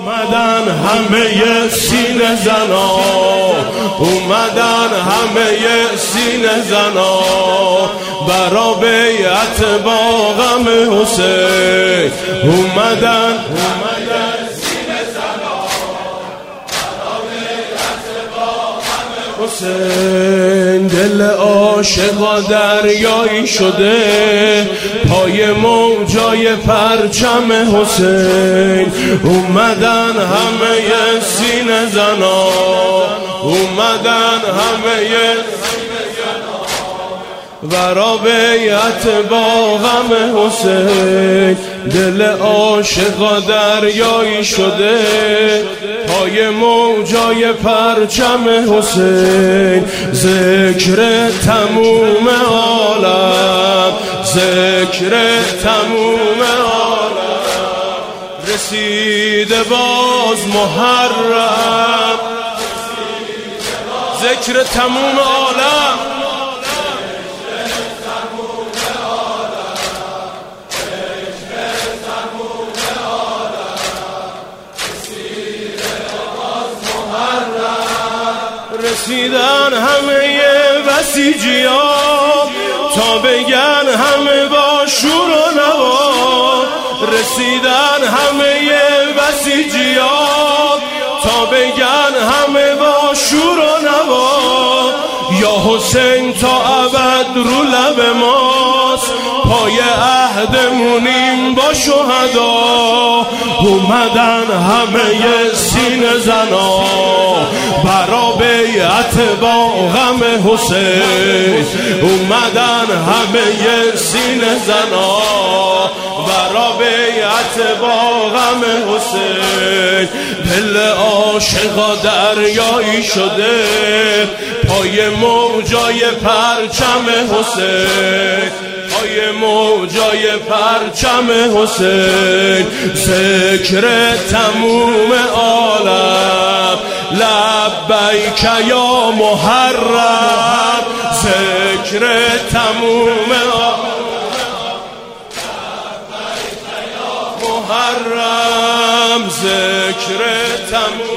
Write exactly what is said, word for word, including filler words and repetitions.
اومدن همه سینه زنا، اومدن همه سینه زنا برا بیعت با غم حسین. اومدن اومدن سینه زنا برا بیعت با غم حسین. دل عاشقا دریایی شده پای موجای پرچم حسین. اومدن همه سینه زنا، اومدن همه برا بیعت با غم حسین. دل عاشقا دریایی شده پای موجای پرچم حسین. ذکر تموم عالم، ذکر تموم عالم رسیده باز محرم. ذکر تموم عالم رسیدن همه بسیجیا تا بگن همه با شور و نوا. رسیدن همه بسیجیا تا بگن همه با شور و نوا. یا حسین تا ابد رو لب ماست، پای عهدمونیم با شهدا. اومدن همه سینه زنا برا بیعت با غم حسین. اومدن همه سینه زنا برا بیعت با غم حسین. دل عاشقا دریایی شده پای موجای پرچم حسین، پای موجای پرچم حسین. ذکر تموم عالم لبیک یا محرم. ذکر تموم عالم لبیک یا محرم. ذکر تموم